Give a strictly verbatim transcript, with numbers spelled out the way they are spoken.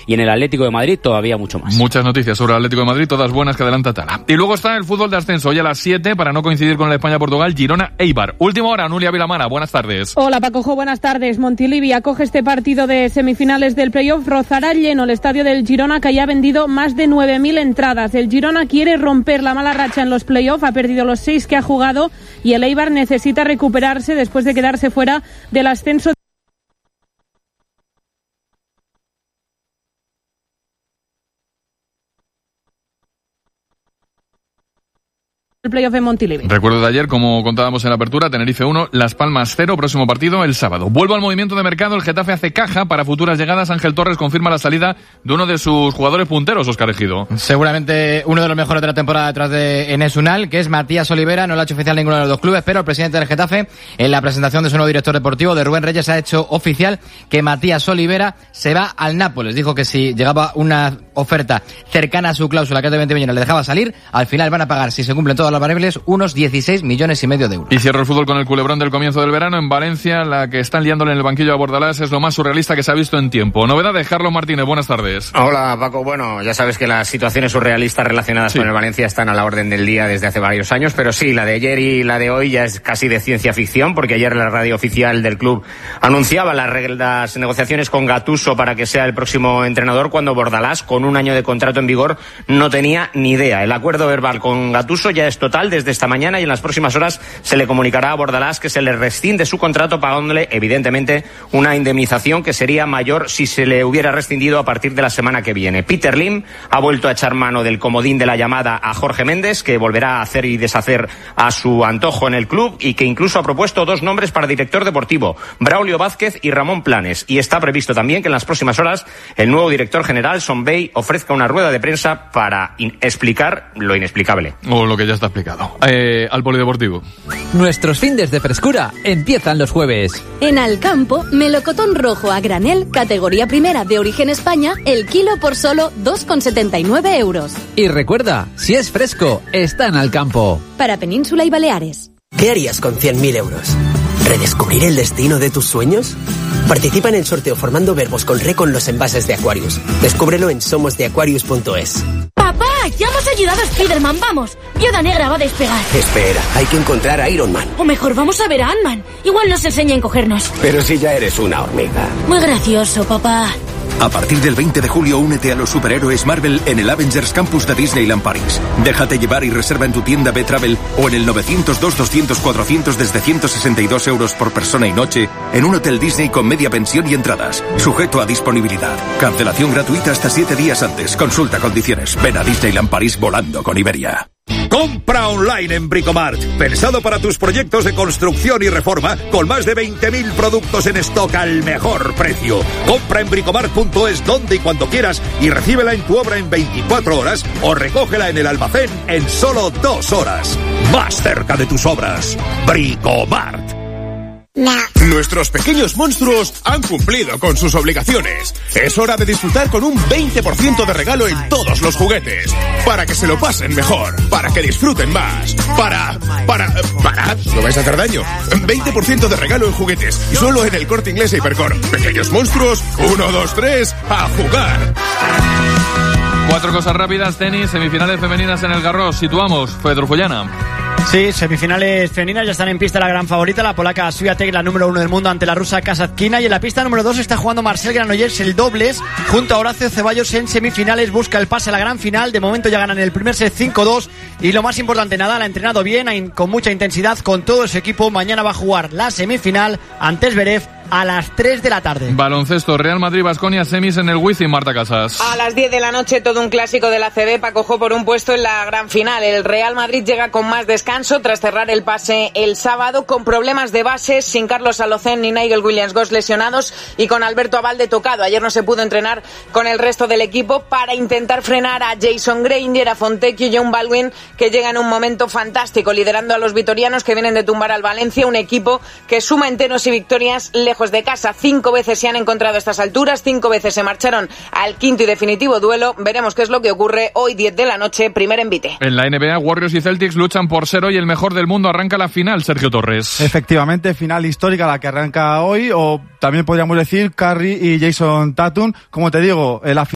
y en el Atlético de Madrid todavía mucho más. Muchas noticias sobre el Atlético de Madrid, todas buenas que adelanta Tala. Y luego está el fútbol de ascenso, hoy a las siete, para no coincidir con el España-Portugal, Girona-Eibar. Última hora, Nuria Vilamara, buenas tardes. Hola Pacojo, buenas tardes. Montilivi acoge este partido de semifinales del playoff. Rozará lleno el estadio del Girona, que ya ha vendido más de nueve mil entradas. El Girona quiere romper la mala racha en los playoffs, ha perdido los seis que ha jugado y el Eibar necesita recuperarse después de quedarse fuera del ascenso. El playoff en Montilivi. Recuerdo de ayer, como contábamos en la apertura, Tenerife uno, Las Palmas cero, próximo partido el sábado. Vuelvo al movimiento de mercado, el Getafe hace caja para futuras llegadas. Ángel Torres confirma la salida de uno de sus jugadores punteros, Óscar Ejido. Seguramente uno de los mejores de la temporada detrás de Enes Unal, que es Matías Olivera. No lo ha hecho oficial ninguno de los dos clubes, pero el presidente del Getafe, en la presentación de su nuevo director deportivo, de Rubén Reyes, ha hecho oficial que Matías Olivera se va al Nápoles. Dijo que si llegaba una oferta cercana a su cláusula, que es de veinte millones, le dejaba salir. Al final van a pagar, si se cumplen todas las variables, unos dieciséis millones y medio de euros. Y cierro el fútbol con el culebrón del comienzo del verano. En Valencia, la que están liándole en el banquillo a Bordalás es lo más surrealista que se ha visto en tiempo. Novedad de Carlos Martínez, buenas tardes. Hola Paco, bueno, ya sabes que las situaciones surrealistas relacionadas sí. con el Valencia están a la orden del día desde hace varios años, pero sí, la de ayer y la de hoy ya es casi de ciencia ficción, porque ayer la radio oficial del club anunciaba las, las negociaciones con Gattuso para que sea el próximo entrenador, cuando Bordalás, con un año de contrato en vigor, no tenía ni idea. El acuerdo verbal con Gattuso ya es total desde esta mañana y en las próximas horas se le comunicará a Bordalás que se le rescinde su contrato, pagándole evidentemente una indemnización que sería mayor si se le hubiera rescindido a partir de la semana que viene. Peter Lim ha vuelto a echar mano del comodín de la llamada a Jorge Méndez, que volverá a hacer y deshacer a su antojo en el club y que incluso ha propuesto dos nombres para director deportivo, Braulio Vázquez y Ramón Planes. Y está previsto también que en las próximas horas el nuevo director general, Son Bey, ofrezca una rueda de prensa para in- explicar lo inexplicable. O lo que ya está explicado. Eh, al polideportivo. Nuestros findes de frescura empiezan los jueves. En Alcampo, melocotón rojo a granel, categoría primera de origen España, el kilo por solo dos con setenta y nueve euros. Y recuerda, si es fresco, está en Alcampo. Para Península y Baleares. ¿Qué harías con cien mil euros? ¿Redescubrir el destino de tus sueños? Participa en el sorteo formando verbos con re con los envases de Aquarius. Descúbrelo en somos de aquarius punto es. ¡Papá! ¡Ya hemos ayudado a Spiderman! ¡Vamos! Viuda Negra va a despegar. Espera, hay que encontrar a Iron Man. O mejor, vamos a ver a Ant-Man. Igual nos enseña a encogernos. Pero si ya eres una hormiga. Muy gracioso, papá. A partir del veinte de julio, únete a los superhéroes Marvel en el Avengers Campus de Disneyland París. Déjate llevar y reserva en tu tienda B-Travel o en el nueve cero dos, doscientos, cuatrocientos desde ciento sesenta y dos euros por persona y noche en un hotel Disney con media pensión y entradas. Sujeto a disponibilidad. Cancelación gratuita hasta siete días antes. Consulta condiciones. Ven a Disneyland París volando con Iberia. Compra online en Bricomart, pensado para tus proyectos de construcción y reforma, con más de veinte mil productos en stock al mejor precio. Compra en bricomart punto es donde y cuando quieras y recíbela en tu obra en veinticuatro horas o recógela en el almacén en solo dos horas. Más cerca de tus obras. Bricomart. No. Nuestros pequeños monstruos han cumplido con sus obligaciones. Es hora de disfrutar con un veinte por ciento de regalo en todos los juguetes. Para que se lo pasen mejor, para que disfruten más, para... para... para... ¿No vais a hacer daño? veinte por ciento de regalo en juguetes, solo en el Corte Inglés e Hipercor. Pequeños monstruos, uno, dos, tres, a jugar. Cuatro cosas rápidas, tenis, semifinales femeninas en el Garros. Situamos, Pedro Fullana. Sí, semifinales femeninas, ya están en pista la gran favorita, la polaca Swiatek, la número uno del mundo, ante la rusa Kasatkina, y en la pista número dos está jugando Marcel Granollers el dobles junto a Horacio Ceballos en semifinales, busca el pase a la gran final. De momento ya ganan el primer set cinco dos y lo más importante, Nadal ha entrenado bien, con mucha intensidad con todo su equipo. Mañana va a jugar la semifinal ante Zverev a las tres de la tarde. Baloncesto, Real Madrid-Baskonia, semis en el Wizzing, Marta Casas. A las diez de la noche, todo un clásico de la A C B, Paco, por un puesto en la gran final. El Real Madrid llega con más descanso tras cerrar el pase el sábado, con problemas de bases, sin Carlos Alocén ni Nigel Williams-Goss lesionados y con Alberto Abalde tocado. Ayer no se pudo entrenar con el resto del equipo para intentar frenar a Jason Granger, a Fontecchio y John Baldwin, que llega en un momento fantástico, liderando a los vitorianos que vienen de tumbar al Valencia, un equipo que suma enteros y victorias lejos de casa. Cinco veces se han encontrado a estas alturas, cinco veces se marcharon al quinto y definitivo duelo. Veremos qué es lo que ocurre hoy, diez de la noche, primer envite. En la N B A, Warriors y Celtics luchan por ser hoy el mejor del mundo. Arranca la final, Sergio Torres. Efectivamente, final histórica la que arranca hoy, o también podríamos decir Curry y Jason Tatum. Como te digo, la